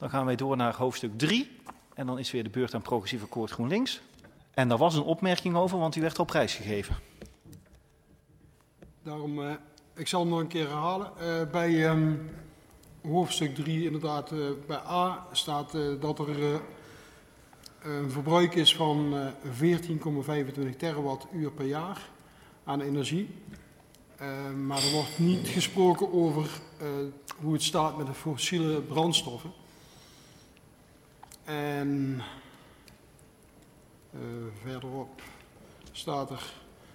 Dan gaan wij door naar hoofdstuk 3. En dan is weer de beurt aan Progressief Akkoord GroenLinks. En daar was een opmerking over, want die werd op prijs gegeven. Daarom, ik zal hem nog een keer herhalen. Bij hoofdstuk 3, inderdaad, bij A staat dat er een verbruik is van 14,25 terawattuur per jaar aan energie. Maar er wordt niet gesproken over hoe het staat met de fossiele brandstoffen. En verderop staat er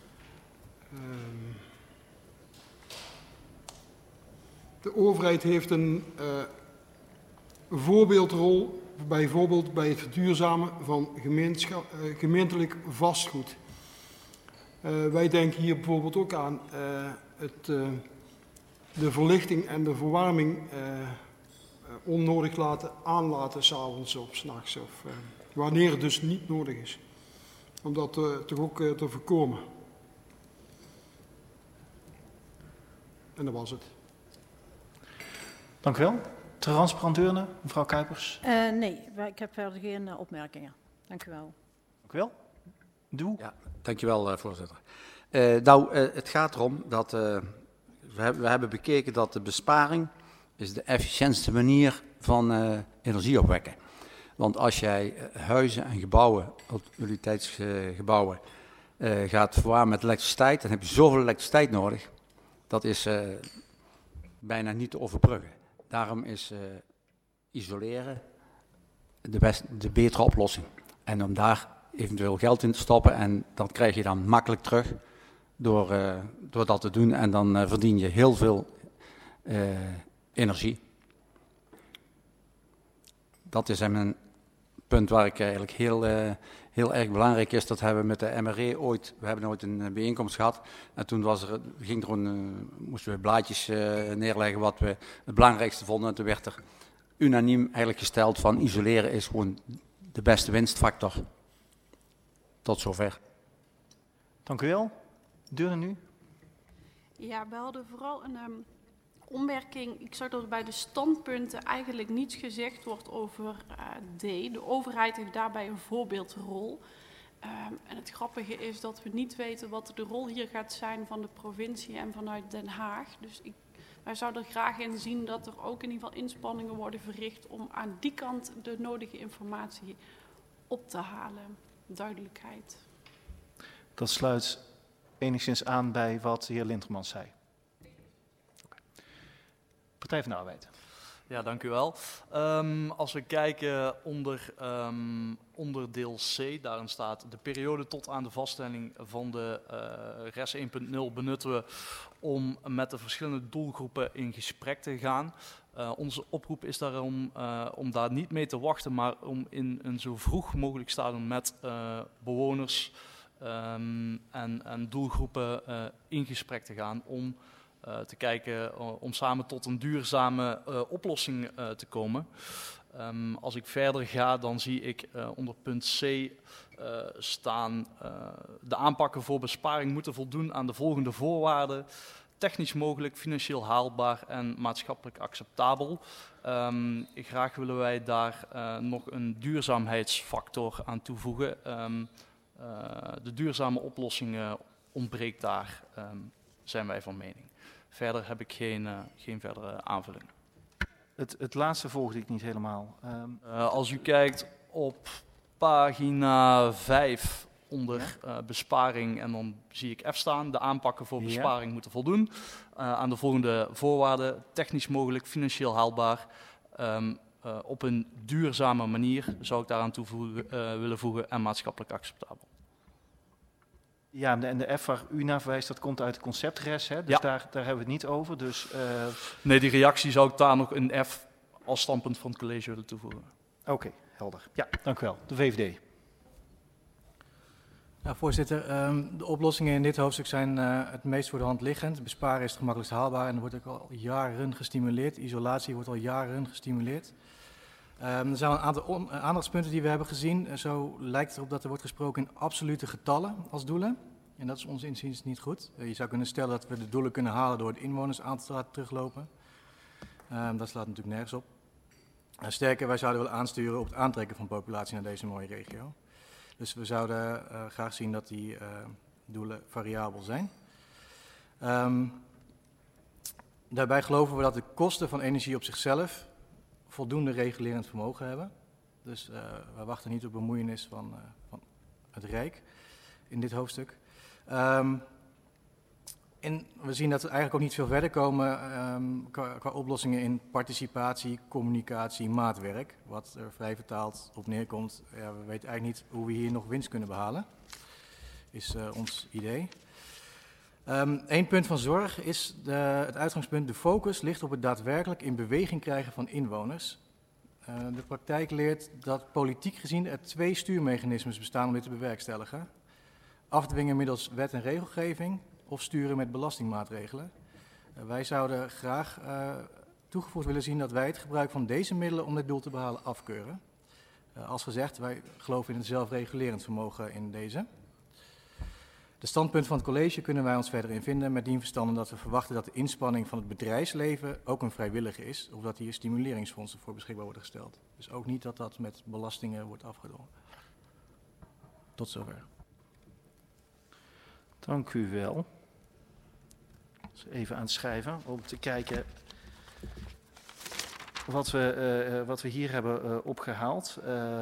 de overheid heeft een voorbeeldrol, bijvoorbeeld bij het verduurzamen van gemeentelijk vastgoed. Wij denken hier bijvoorbeeld ook aan de verlichting en de verwarming onnodig aanlaten 's avonds of 's nachts, of wanneer het dus niet nodig is. Om dat toch ook te voorkomen. En dat was het. Dank u wel. Transparanteurne, mevrouw Kuipers. Nee, ik heb verder geen opmerkingen. Dank u wel. Dank u wel. Doe. Ja, dank u wel, voorzitter. Het gaat erom dat we hebben bekeken dat de besparing is de efficiëntste manier van energie opwekken. Want als jij huizen en gebouwen, utiliteitsgebouwen, gaat verwarmen met elektriciteit, dan heb je zoveel elektriciteit nodig. Dat is bijna niet te overbruggen. Daarom is isoleren de betere oplossing. En om daar eventueel geld in te stoppen, en dat krijg je dan makkelijk terug door dat te doen. En dan verdien je heel veel energie. Dat is een punt waar ik eigenlijk heel erg belangrijk is. Dat hebben we met de MRE ooit, we hebben ooit een bijeenkomst gehad. En toen moesten we blaadjes neerleggen wat we het belangrijkste vonden. En toen werd er unaniem eigenlijk gesteld van isoleren is gewoon de beste winstfactor. Tot zover. Dank u wel. Deurne nu. Ja, we hadden vooral een opmerking. Ik zag dat er bij de standpunten eigenlijk niets gezegd wordt over D. De overheid heeft daarbij een voorbeeldrol. En het grappige is dat we niet weten wat de rol hier gaat zijn van de provincie en vanuit Den Haag. Dus wij zouden er graag in zien dat er ook in ieder geval inspanningen worden verricht om aan die kant de nodige informatie op te halen. Duidelijkheid. Dat sluit enigszins aan bij wat de heer Lintermans zei. Okay. Partij van de Arbeid. Ja, dank u wel. Als we kijken onder deel C, daarin staat de periode tot aan de vaststelling van de RES 1.0 benutten we om met de verschillende doelgroepen in gesprek te gaan. Onze oproep is daarom om daar niet mee te wachten, maar om in een zo vroeg mogelijk stadium met bewoners en doelgroepen in gesprek te gaan om te kijken om samen tot een duurzame oplossing te komen. Als ik verder ga, dan zie ik onder punt C staan de aanpakken voor besparing moeten voldoen aan de volgende voorwaarden. Technisch mogelijk, financieel haalbaar en maatschappelijk acceptabel. Graag willen wij daar nog een duurzaamheidsfactor aan toevoegen. De duurzame oplossing ontbreekt daar, zijn wij van mening. Verder heb ik geen verdere aanvullingen. Het laatste volgde ik niet helemaal. Als u kijkt op pagina 5 onder besparing en dan zie ik F staan. De aanpakken voor besparing moeten voldoen aan de volgende voorwaarden. Technisch mogelijk, financieel haalbaar. Op een duurzame manier zou ik daaraan willen voegen en maatschappelijk acceptabel. Ja, en de F waar u naar verwijst, dat komt uit de conceptres, hè? Dus ja. daar hebben we het niet over. Dus, Nee, die reactie zou ik daar nog een F als standpunt van het college willen toevoegen. Oké, helder. Ja, dank u wel. De VVD. Ja, voorzitter, de oplossingen in dit hoofdstuk zijn het meest voor de hand liggend. Besparen is het gemakkelijkst haalbaar en er wordt ook al jaren gestimuleerd. Isolatie wordt al jaren gestimuleerd. Er zijn een aantal aandachtspunten die we hebben gezien. Zo lijkt het erop dat er wordt gesproken in absolute getallen als doelen. En dat is ons inziens niet goed. Je zou kunnen stellen dat we de doelen kunnen halen door het inwonersaantal te laten teruglopen. Dat slaat natuurlijk nergens op. Sterker, wij zouden willen aansturen op het aantrekken van populatie naar deze mooie regio. Dus we zouden graag zien dat die doelen variabel zijn. Daarbij geloven we dat de kosten van energie op zichzelf voldoende regulerend vermogen hebben. Dus we wachten niet op bemoeienis van het Rijk in dit hoofdstuk. En we zien dat we eigenlijk ook niet veel verder komen qua oplossingen in participatie, communicatie, maatwerk. Wat er vrij vertaald op neerkomt. Ja, we weten eigenlijk niet hoe we hier nog winst kunnen behalen, is ons idee. Eén punt van zorg is het uitgangspunt, de focus ligt op het daadwerkelijk in beweging krijgen van inwoners. De praktijk leert dat politiek gezien er 2 stuurmechanismes bestaan om dit te bewerkstelligen. Afdwingen middels wet en regelgeving of sturen met belastingmaatregelen. Wij zouden graag toegevoegd willen zien dat wij het gebruik van deze middelen om dit doel te behalen afkeuren. Als gezegd, wij geloven in het zelfregulerend vermogen in deze. De standpunt van het college kunnen wij ons verder in vinden met dien verstande dat we verwachten dat de inspanning van het bedrijfsleven ook een vrijwillige is, of dat hier stimuleringsfondsen voor beschikbaar worden gesteld. Dus ook niet dat dat met belastingen wordt afgedwongen. Tot zover. Dank u wel. Dus even aan het schrijven om te kijken wat we hier hebben opgehaald.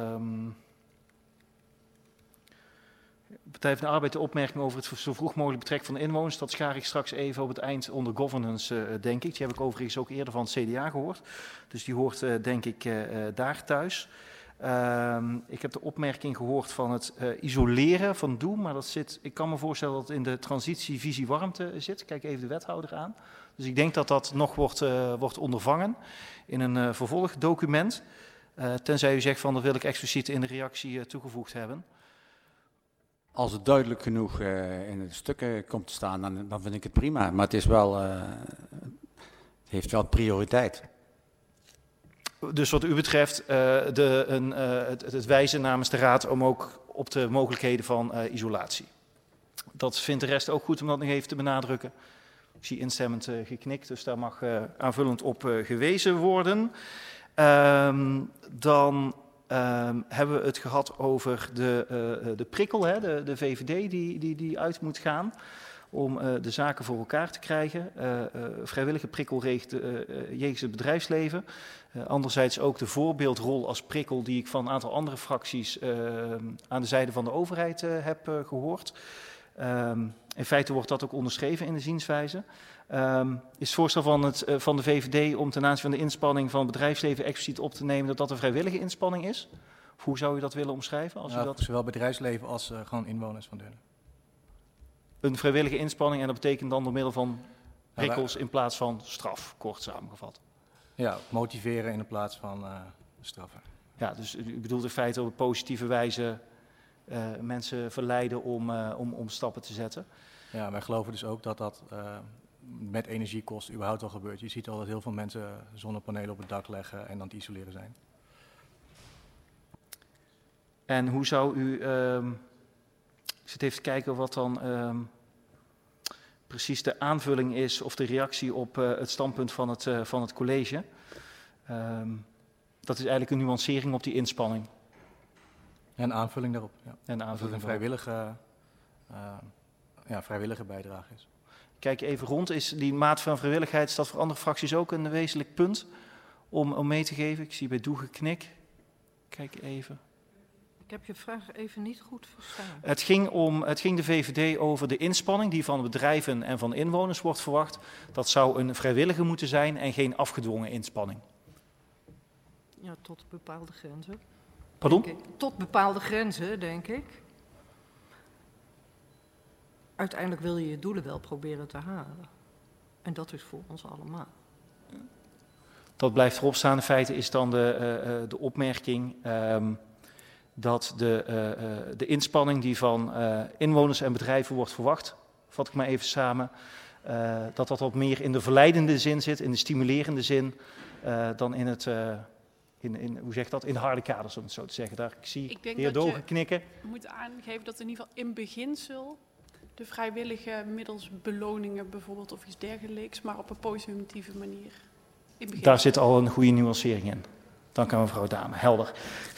Partij van de Arbeid de opmerking over het zo vroeg mogelijk betrekken van de inwoners. Dat schaar ik straks even op het eind onder governance, denk ik. Die heb ik overigens ook eerder van het CDA gehoord. Dus die hoort, denk ik, daar thuis. Ik heb de opmerking gehoord van het isoleren van doel. Maar dat zit, ik kan me voorstellen dat het in de transitievisie warmte zit. Kijk even de wethouder aan. Dus ik denk dat dat nog wordt ondervangen in een vervolgdocument. Tenzij u zegt van dat wil ik expliciet in de reactie toegevoegd hebben. Als het duidelijk genoeg in de stukken komt te staan, dan vind ik het prima. Maar het is wel, het heeft wel prioriteit. Dus wat u betreft het wijzen namens de Raad om ook op de mogelijkheden van isolatie. Dat vindt de rest ook goed om dat nog even te benadrukken. Ik zie instemmend geknikt, dus daar mag aanvullend op gewezen worden. Dan hebben we het gehad over de prikkel, hè, de VVD die uit moet gaan om de zaken voor elkaar te krijgen. Vrijwillige prikkel jegens het bedrijfsleven. Anderzijds ook de voorbeeldrol als prikkel die ik van een aantal andere fracties aan de zijde van de overheid heb gehoord. In feite wordt dat ook onderschreven in de zienswijze. Is het voorstel van de VVD om ten aanzien van de inspanning van het bedrijfsleven expliciet op te nemen dat dat een vrijwillige inspanning is? Of hoe zou u dat willen omschrijven? Als u dat... Zowel bedrijfsleven als gewoon inwoners van Deurne. Een vrijwillige inspanning en dat betekent dan door middel van prikkels in plaats van straf, kort samengevat. Ja, motiveren in plaats van straffen. Ja, dus u bedoelt in feite op een positieve wijze mensen verleiden om stappen te zetten. Ja, wij geloven dus ook dat dat met energiekosten überhaupt al gebeurt. Je ziet al dat heel veel mensen zonnepanelen op het dak leggen en aan het isoleren zijn. En hoe zou u... ik zit even te kijken wat dan precies de aanvulling is of de reactie op het standpunt van het college. Dat is eigenlijk een nuancering op die inspanning. En een aanvulling daarop. Ja. En dat het een vrijwillige bijdrage is. Kijk even rond. Is die maat van vrijwilligheid, is dat voor andere fracties ook een wezenlijk punt om mee te geven? Ik zie bij Doe geknik. Kijk even. Ik heb je vraag even niet goed verstaan. Het ging de VVD over de inspanning die van bedrijven en van inwoners wordt verwacht. Dat zou een vrijwillige moeten zijn en geen afgedwongen inspanning. Ja, tot bepaalde grenzen. Pardon? Tot bepaalde grenzen, denk ik. Uiteindelijk wil je je doelen wel proberen te halen. En dat is voor ons allemaal. Dat blijft erop staan. In feite is dan de opmerking dat de inspanning die van inwoners en bedrijven wordt verwacht, vat ik maar even samen, dat wat meer in de verleidende zin zit, in de stimulerende zin, dan in het... hoe zeg dat? In de harde kaders, om het zo te zeggen. Daar, ik zie de heer Dogen knikken. Je moet aangeven dat in ieder geval in beginsel de vrijwillige middels beloningen bijvoorbeeld of iets dergelijks, maar op een positieve manier. Daar zit al een goede nuancering in. Dank aan mevrouw Dame. Helder.